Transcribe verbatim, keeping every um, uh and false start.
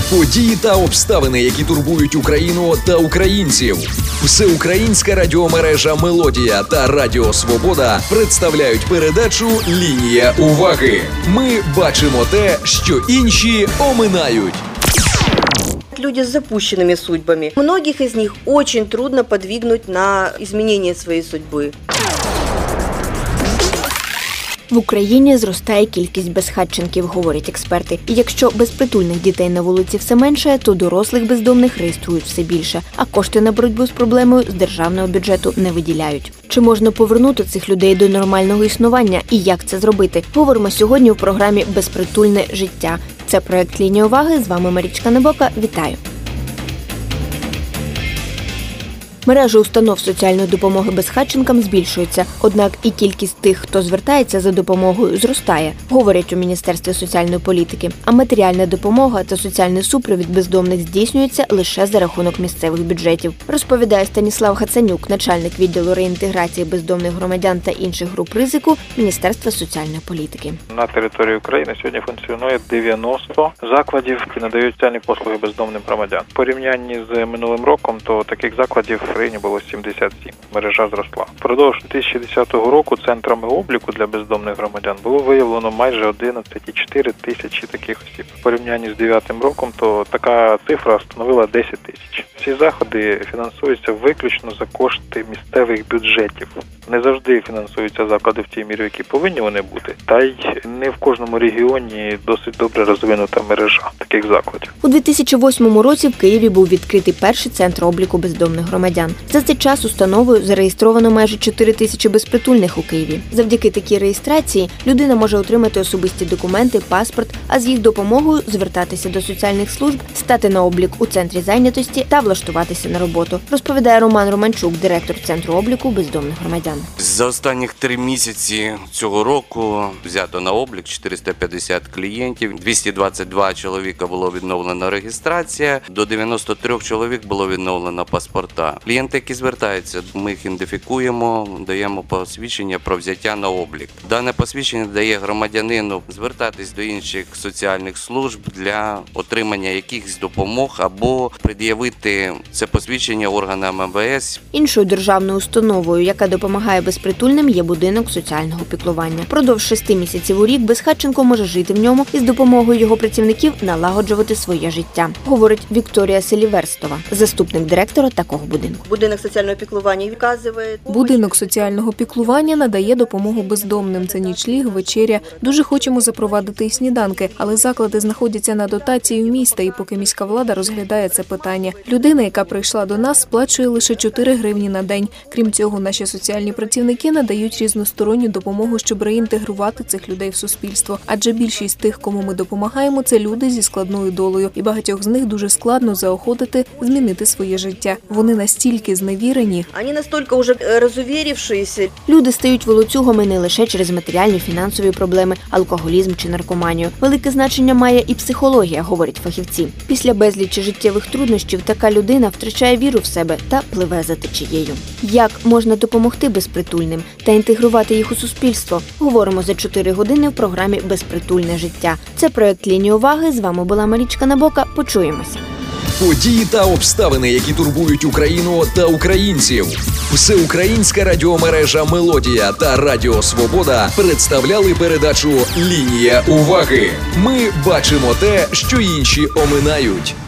Події та обставини, які турбують Україну та українців. Всеукраїнська радіомережа «Мелодія» та Радіо Свобода представляють передачу «Лінія уваги». Ми бачимо те, що інші оминають. Люди с запущенными судьбами. Многих из них очень трудно подвигнуть на изменение своей судьбы. В Україні зростає кількість безхатченків, говорять експерти. І якщо безпритульних дітей на вулиці все менше, то дорослих бездомних реєструють все більше, а кошти на боротьбу з проблемою з державного бюджету не виділяють. Чи можна повернути цих людей до нормального існування і як це зробити? Говоримо сьогодні у програмі «Безпритульне життя». Це проект «Лінія уваги». З вами Марічка Небока. Вітаю! Мережа установ соціальної допомоги безхатченкам збільшується, однак і кількість тих, хто звертається за допомогою, зростає, говорять у Міністерстві соціальної політики. А матеріальна допомога та соціальний супровід бездомних здійснюється лише за рахунок місцевих бюджетів, розповідає Станіслав Гацанюк, начальник відділу реінтеграції бездомних громадян та інших груп ризику Міністерства соціальної політики. На території України сьогодні функціонує дев'яносто закладів, які надають соціальні послуги бездомним громадянам. В порівнянні з минулим роком, то таких закладів в країні було сімдесят сім. Мережа зросла. Впродовж дві тисячі десятого року центрами обліку для бездомних громадян було виявлено майже одинадцять цілих чотири тисячі таких осіб. В порівнянні з дев'ятим роком, то така цифра становила десять тисяч. Всі заходи фінансуються виключно за кошти місцевих бюджетів. Не завжди фінансуються заклади в тій мірі, які повинні вони бути, та й не в кожному регіоні досить добре розвинута мережа таких закладів. У дві тисячі восьмому році в Києві був відкритий перший центр обліку бездомних громадян. За цей час установою зареєстровано майже чотири тисячі безпритульних у Києві. Завдяки такій реєстрації людина може отримати особисті документи, паспорт, а з їх допомогою звертатися до соціальних служб, стати на облік у центрі зайнятості та влаштуватися на роботу, розповідає Роман Романчук, директор Центру обліку бездомних громадян. За останніх три місяці цього року взято на облік чотириста п'ятдесят клієнтів, двісті двадцять два чоловіка було відновлено реєстрація, до дев'яносто три чоловік було відновлено паспорта. Клієнти, які звертаються, ми їх ідентифікуємо, даємо посвідчення про взяття на облік. Дане посвідчення дає громадянину звертатись до інших соціальних служб для отримання якихось допомог або пред'явити це посвідчення органам ем ве ес. Іншою державною установою, яка допомагає безпритульним, є будинок соціального піклування. Продовж шести місяців у рік безхатченко може жити в ньому і з допомогою його працівників налагоджувати своє життя, говорить Вікторія Селіверстова, заступник директора такого будинку. Будинок соціального піклування вказує... Будинок соціального піклування надає допомогу бездомним. Це нічліг, вечеря. Дуже хочемо запровадити і сніданки, але заклади знаходяться на дотації в міста, і поки міська влада розглядає це питання. Людина, яка прийшла до нас, сплачує лише чотири гривні на день. Крім цього, наші соціальні працівники надають різносторонню допомогу, щоб реінтегрувати цих людей в суспільство. Адже більшість тих, кому ми допомагаємо, це люди зі складною долею. І багатьох з них дуже складно заохотити змінити своє життя. Вони настільки зневірені. Вони настільки вже розувірившися. Люди стають волоцюгами не лише через матеріальні, фінансові проблеми, алкоголізм чи наркоманію. Велике значення має і психологія, говорять фахівці. Після безлічі життєвих труднощів така людина втрачає віру в себе та пливе за течією. Як можна допомогти безпритульним та інтегрувати їх у суспільство? Говоримо за чотири години в програмі «Безпритульне життя». Це проект «Лінія уваги». З вами була Марічка Небока. Почуємося. Події та обставини, які турбують Україну та українців. Всеукраїнська радіомережа «Мелодія» та Радіо Свобода представляли передачу «Лінія уваги». Ми бачимо те, що інші оминають.